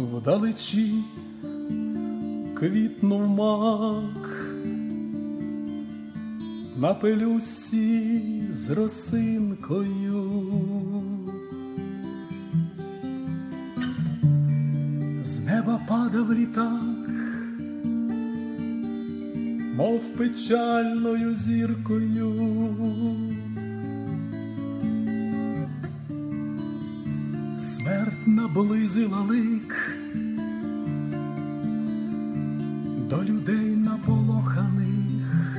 Вдалечі квітнув мак, на пелюсі з росинкою. З неба падав літак, мов печальною зіркою. Смерть наблизила лик до людей наполоханих,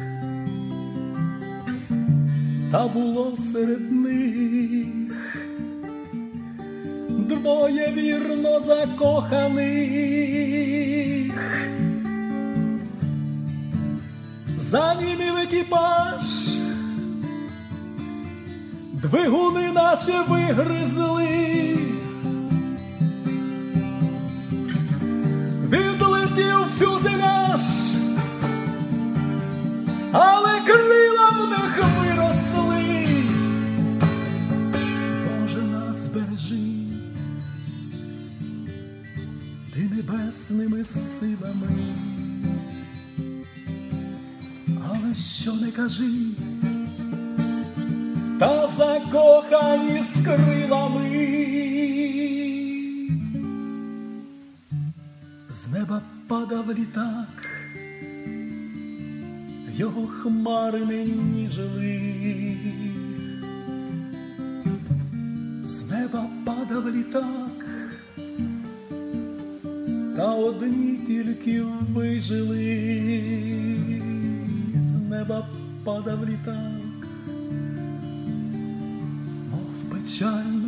та було серед них двоє вірно закоханих. Занімів екіпаж, двигуни наче вигризли, відлетів фюзеляж, але крила в них виросли. Боже, нас бережи, ти небесними силами, але що не кажи, та закохані з крилами. З неба падав літак, його хмари не ніжили. З неба падав літак, та одні тільки вижили. З неба падав літак, мов печаль